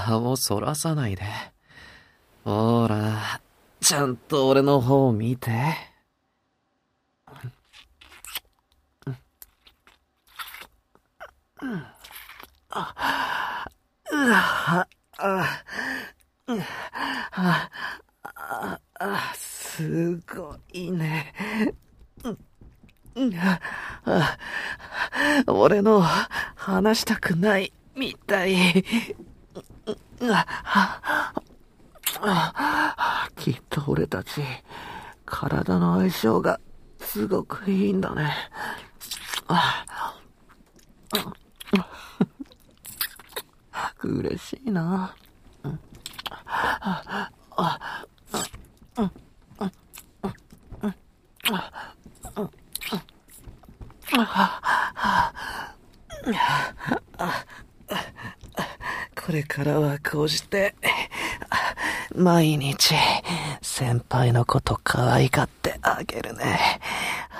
顔をそらさないで。ほら、ちゃんと俺の方を見て。すごいね。俺の話したくないみたい。きっと俺たち体の相性がすごくいいんだね。嬉しいな。これからはこうして毎日先輩のこと可愛がってあげるね。